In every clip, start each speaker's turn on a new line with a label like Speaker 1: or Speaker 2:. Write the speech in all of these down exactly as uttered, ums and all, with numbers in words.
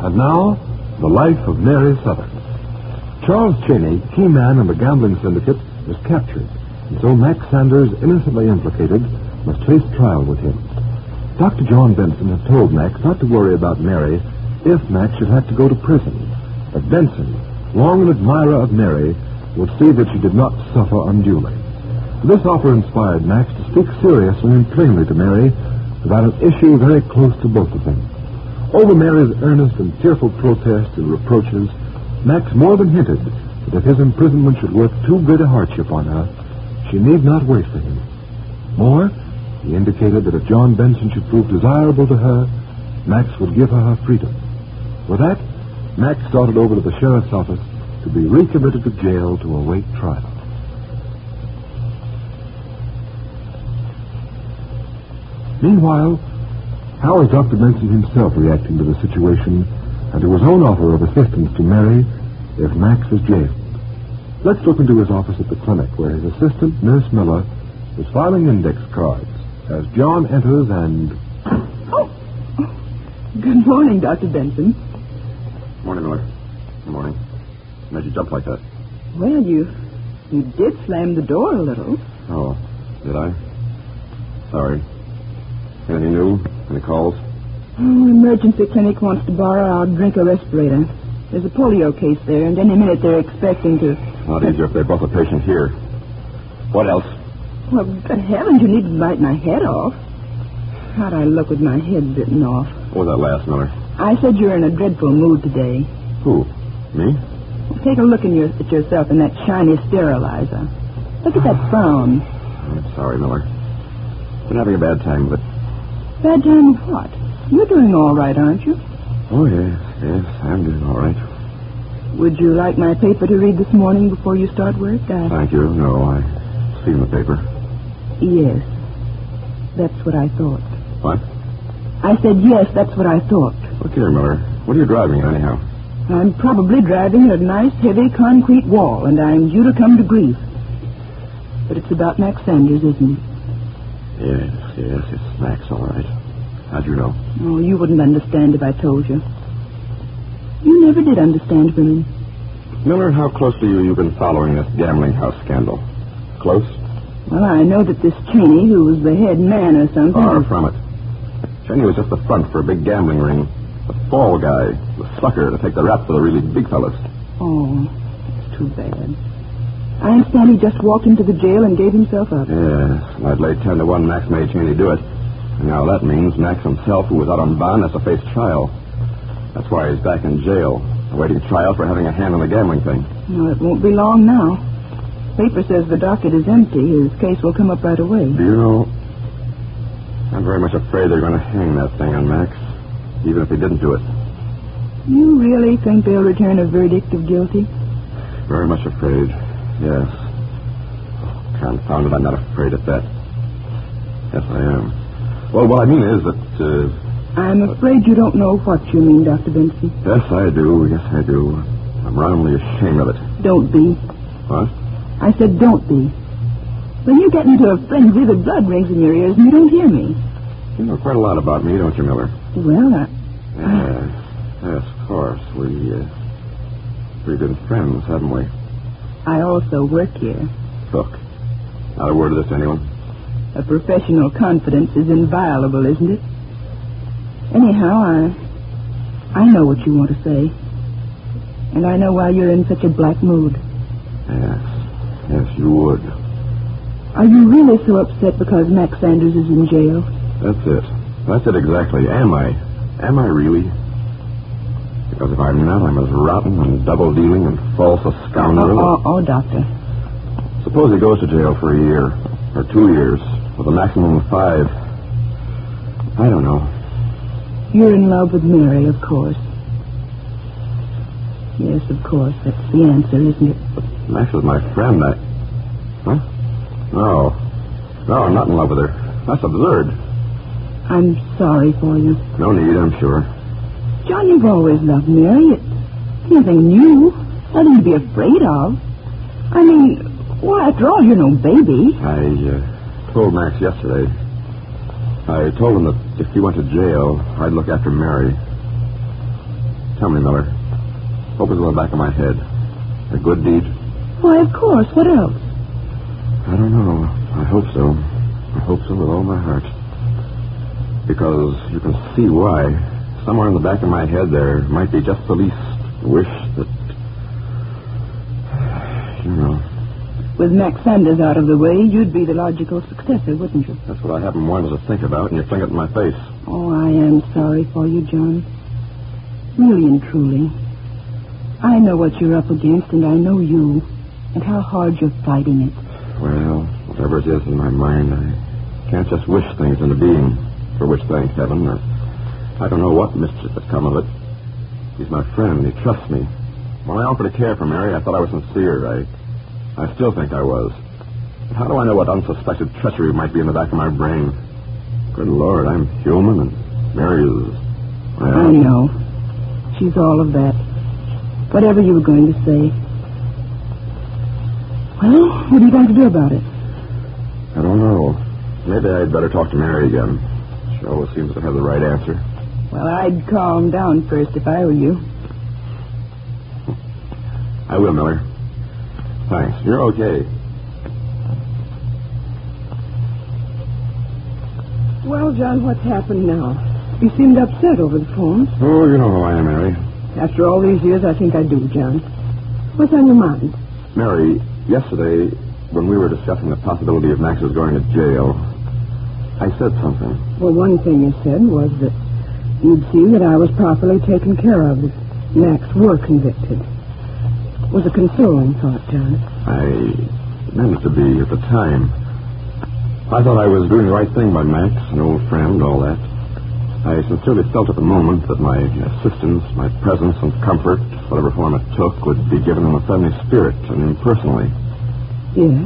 Speaker 1: And now, the life of Mary Southern. Charles Cheney, key man in the gambling syndicate, was captured, and so Max Sanders, innocently implicated, must face trial with him. Doctor John Benson had told Max not to worry about Mary if Max should have to go to prison. But Benson, long an admirer of Mary, would see that she did not suffer unduly. This offer inspired Max to speak seriously and plainly to Mary about an issue very close to both of them. Over Mary's earnest and tearful protests and reproaches, Max more than hinted that if his imprisonment should work too great a hardship on her, she need not wait for him. More, he indicated that if John Benson should prove desirable to her, Max would give her her freedom. With that, Max started over to the sheriff's office to be recommitted to jail to await trial. Meanwhile, how is Doctor Benson himself reacting to the situation and to his own offer of assistance to Mary if Max is jailed? Let's look into his office at the clinic, where his assistant, Nurse Miller, is filing index cards as John enters and...
Speaker 2: Oh, good morning, Doctor Benson.
Speaker 3: Morning, Miller. Good morning. What made you jump like that?
Speaker 2: Well, you you did slam the door a little.
Speaker 3: Oh, did I? Sorry. Anything new? Any calls?
Speaker 2: Oh, emergency clinic wants to borrow our drinker respirator. There's a polio case there, and any minute they're expecting to...
Speaker 3: Not easier if they brought the patient here. What else?
Speaker 2: Well, good heavens, you needn't bite my head off. How'd I look with my head bitten off?
Speaker 3: What was that last, Miller?
Speaker 2: I said you're in a dreadful mood today.
Speaker 3: Who? Me?
Speaker 2: Take a look in your, at yourself in that shiny sterilizer. Look at that frown.
Speaker 3: I'm sorry, Miller. Been having a bad time, but...
Speaker 2: Bad time of what? You're doing all right, aren't you?
Speaker 3: Oh, yes, yes, I'm doing all right.
Speaker 2: Would you like my paper to read this morning before you start work? I...
Speaker 3: Thank you. No, I've seen the paper.
Speaker 2: Yes. That's what I thought.
Speaker 3: What?
Speaker 2: I said yes, that's what I thought.
Speaker 3: Look here, Miller. What are you driving at, anyhow?
Speaker 2: I'm probably driving at a nice, heavy concrete wall, and I'm due to come to grief. But it's about Max Sanders, isn't it?
Speaker 3: Yes, yes, it's Max, all right. How'd you know?
Speaker 2: Oh, you wouldn't understand if I told you. You never did understand women.
Speaker 3: Miller, how closely have you been following this gambling house scandal? Close?
Speaker 2: Well, I know that this Cheney, who was the head man or something...
Speaker 3: Far from it. Cheney was just the front for a big gambling ring. The fall guy, the sucker to take the rap for the really big fellas.
Speaker 2: Oh, it's too bad. I understand he just walked into the jail and gave himself up.
Speaker 3: Yes, and I'd lay ten to one Max made Cheney do it. And now that means Max himself, who was out on bond, has to face trial. That's why he's back in jail, awaiting trial for having a hand in the gambling thing.
Speaker 2: No, it won't be long now. Paper says the docket is empty. His case will come up right away.
Speaker 3: Do you know, I'm very much afraid they're going to hang that thing on Max, even if he didn't do it.
Speaker 2: You really think they'll return a verdict of guilty?
Speaker 3: Very much afraid, yes. Oh, confound it, I'm not afraid of that. Yes, I am. Well, what I mean is that... Uh,
Speaker 2: I'm afraid you don't know what you mean, Doctor Benson.
Speaker 3: Yes, I do. Yes, I do. I'm roundly ashamed of it.
Speaker 2: Don't be.
Speaker 3: What?
Speaker 2: I said don't be. When you get into a frenzy, the blood rings in your ears and you don't hear me.
Speaker 3: You know quite a lot about me, don't you, Miller?
Speaker 2: Well, I...
Speaker 3: Yes, yes, of course. We, uh, we've been friends, haven't we?
Speaker 2: I also work here.
Speaker 3: Look, not a word of this to anyone.
Speaker 2: A professional confidence is inviolable, isn't it? Anyhow, I... I know what you want to say. And I know why you're in such a black mood.
Speaker 3: Yes, yes, you would.
Speaker 2: Are you really so upset because Max Sanders is in jail?
Speaker 3: That's it. That's it exactly. Am I? Am I really? Because if I'm not, I'm as rotten and double-dealing and false a scoundrel.
Speaker 2: Oh, oh, oh, Doctor.
Speaker 3: Suppose he goes to jail for a year, or two years, with a maximum of five. I don't know.
Speaker 2: You're in love with Mary, of course. Yes, of course. That's the answer, isn't it?
Speaker 3: But Max is my friend. I... Huh? No. No, I'm not in love with her. That's absurd.
Speaker 2: I'm sorry for you.
Speaker 3: No need, I'm sure.
Speaker 2: John, you've always loved Mary. It's nothing new. Nothing to be afraid of. I mean, well, after all, you're no baby.
Speaker 3: I uh, told Max yesterday. I told him that if he went to jail, I'd look after Mary. Tell me, Miller. What was in the back of my head? A good deed?
Speaker 2: Why, of course. What else?
Speaker 3: I don't know. I hope so. I hope so with all my heart. Because you can see why. Somewhere in the back of my head there might be just the least wish that... You know.
Speaker 2: With Max Sanders out of the way, you'd be the logical successor, wouldn't you?
Speaker 3: That's what I haven't wanted to think about, and you fling it in my face.
Speaker 2: Oh, I am sorry for you, John. Really and truly. I know what you're up against, and I know you, and how hard you're fighting it.
Speaker 3: Well, whatever it is in my mind, I can't just wish things into being, for which, thank heaven, or I don't know what mischief has come of it. He's my friend. He trusts me. When I offered to care for Mary, I thought I was sincere. I, I still think I was. But how do I know what unsuspected treachery might be in the back of my brain? Good Lord, I'm human, and Mary is... Well,
Speaker 2: I know. She's all of that. Whatever you were going to say. Well, what are you going to do about it?
Speaker 3: I don't know. Maybe I'd better talk to Mary again. She always seems to have the right answer.
Speaker 2: Well, I'd calm down first if I were you.
Speaker 3: I will, Miller. Thanks. You're okay.
Speaker 2: Well, John, what's happened now? You seemed upset over the phone.
Speaker 3: Oh, you know how I am, Mary.
Speaker 2: After all these years, I think I do, John. What's on your mind?
Speaker 3: Mary, yesterday, when we were discussing the possibility of Max's going to jail, I said something.
Speaker 2: Well, one thing you said was that you'd seen that I was properly taken care of if Max were convicted. It was a consoling thought, John.
Speaker 3: I meant it to be at the time. I thought I was doing the right thing by Max, an old friend, all that. I sincerely felt at the moment that my assistance, my presence and comfort, whatever form it took, would be given in a friendly spirit and impersonally.
Speaker 2: Yes?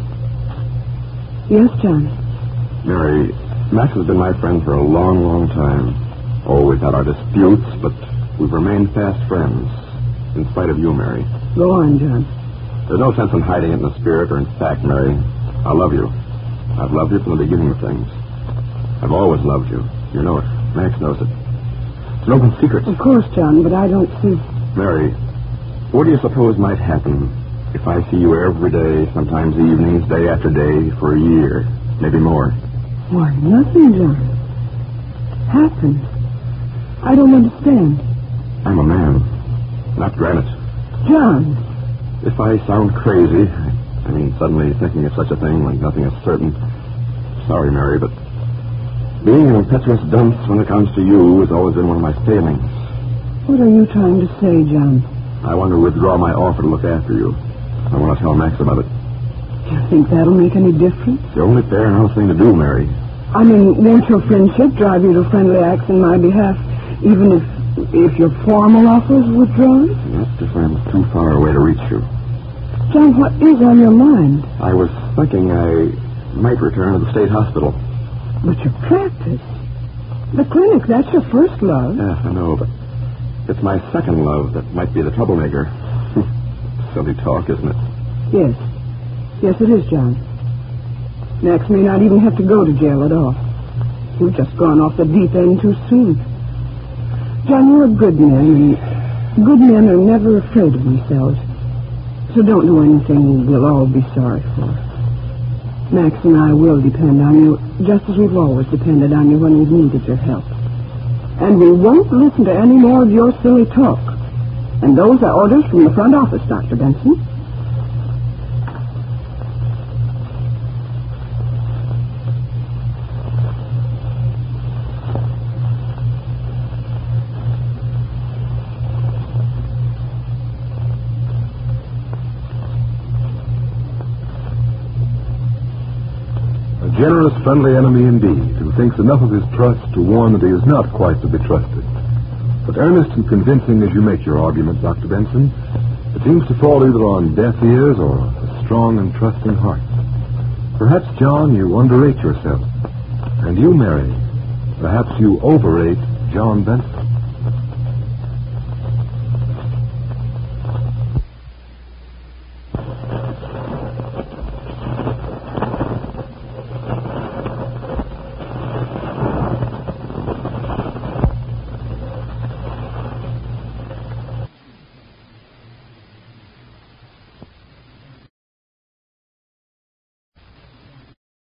Speaker 2: Yes, John.
Speaker 3: Mary, Max has been my friend for a long, long time. Oh, we've had our disputes, but we've remained fast friends, in spite of you, Mary.
Speaker 2: Go on, John.
Speaker 3: There's no sense in hiding it in the spirit or in fact, Mary. I love you. I've loved you from the beginning of things. I've always loved you. You know it. Max knows it. It's an open secret.
Speaker 2: Of course, John, but I don't see...
Speaker 3: Mary, what do you suppose might happen if I see you every day, sometimes evenings, day after day, for a year, maybe more?
Speaker 2: Why, nothing, John. Happen. I don't understand.
Speaker 3: I'm a man, not granite.
Speaker 2: John.
Speaker 3: If I sound crazy, I mean suddenly thinking of such a thing like nothing is certain, sorry, Mary, but being an impetuous dunce when it comes to you has always been one of my failings.
Speaker 2: What are you trying to say, John?
Speaker 3: I want to withdraw my offer to look after you. I want to tell Max about it.
Speaker 2: Do you think that'll make any difference?
Speaker 3: It's the only fair and honest thing to do, Mary.
Speaker 2: I mean, won't your friendship drive you to friendly acts in my behalf, even if if your formal offer is withdrawn?
Speaker 3: That's if I'm too far away to reach you.
Speaker 2: John, what is on your mind?
Speaker 3: I was thinking I might return to the state hospital.
Speaker 2: But your practice, the clinic, that's your first love.
Speaker 3: Yeah, I know, but it's my second love that might be the troublemaker. Silly talk, isn't it?
Speaker 2: Yes. Yes, it is, John. Max may not even have to go to jail at all. You've just gone off the deep end too soon. John, you're a good man, and good men are never afraid of themselves. So don't do anything we'll all be sorry for. Max and I will depend on you, just as we've always depended on you when we've needed your help. And we won't listen to any more of your silly talk. And those are orders from the front office, Doctor Benson.
Speaker 1: A generous, friendly enemy indeed, who thinks enough of his trust to warn that he is not quite to be trusted. But earnest and convincing as you make your argument, Doctor Benson, it seems to fall either on deaf ears or a strong and trusting heart. Perhaps, John, you underrate yourself. And you, Mary, perhaps you overrate John Benson.